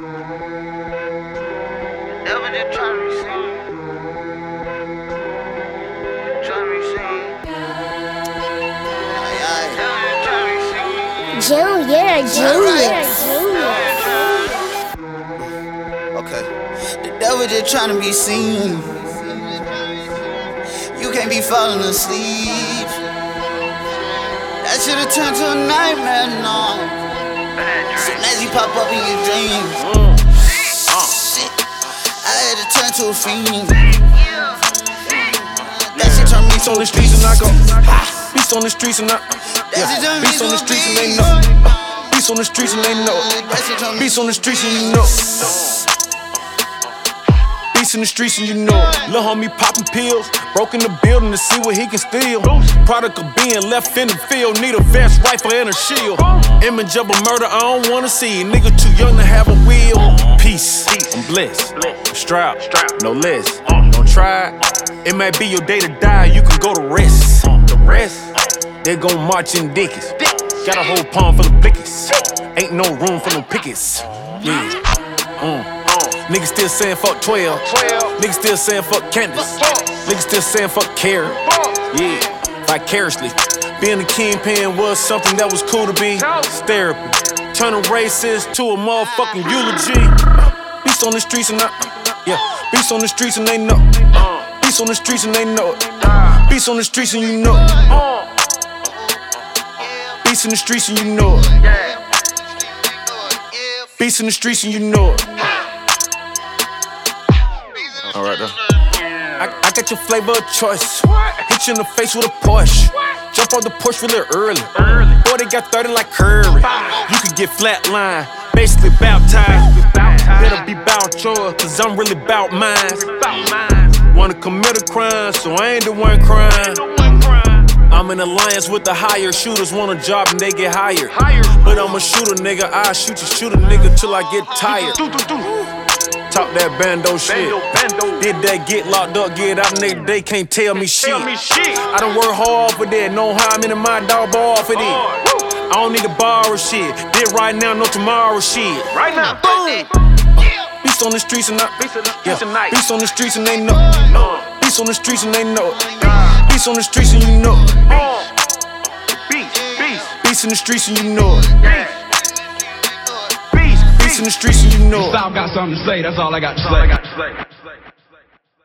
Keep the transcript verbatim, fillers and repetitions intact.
Never just tryna be seen. Tryna be seen. Never just tryna be seen. Junior, Junior, Junior. Okay. The devil just tryna be seen. You can't be falling asleep. That should've turned to a nightmare now. Soon as you pop up in your dreams. Shit. I had to turn to a fiend. That shit turned me Beats to on a the streets and I go. Ha. Beats on the streets and I. That shit Yeah. turned me Beats to on the a streets and they beast. know. Beats on the streets and they know. That shit turned me Beats on the streets and you know. Beats in the streets and you know. Lil' homie popping pills, broke in the building to see what he can steal. Product of being left in the field, need a vest, rifle, and a shield. Image of a murder, I don't wanna see it. Nigga too young to have a wheel. Peace, I'm blessed. I'm strapped, no less. Don't try it. It might be your day to die, you can go to rest. The rest, they gon' march in dickies. Got a whole palm full of blickies. Ain't no room for no pickets. Yeah. Mm. Niggas still saying fuck twelve. Niggas still saying fuck Candace. Niggas still saying fuck Carrie. Yeah, vicariously. Being a kingpin was something that was cool to be. It's therapy. Turning racist to a motherfucking eulogy. Beats on the streets and I. Yeah, beats on the streets and they know. Beats on the streets and they know it. Beats on the streets and you know it. Beats in the streets and you know it. Beats in the streets and you know it. Alright though. I, I got your flavor of choice. Hit you in the face with a Porsche. Jump on the Porsche really early. Boy, they got thirty like Curry. You could get flatline, basically baptized. Better be bout yours, cause I'm really bout mine. Wanna commit a crime, so I ain't the one crying. I'm in alliance with the higher shooters, want a job and they get hired. But I'm a shooter, nigga. I shoot you, shoot a nigga till I get tired. Talk that bando shit. Did that get locked up, get out, nigga, they can't tell me shit. I done work hard for that, know how I'm in my dog ball for that. I don't need to borrow shit. Did right now, no tomorrow shit. right now. Boom. Beats on the streets and I. Yeah. Beats on the streets and they know. Beats on the streets and they know. Beats on the streets and you know. Beats in the streets and you know. Beats in the streets and you know. Style got something to say, that's all I got to say.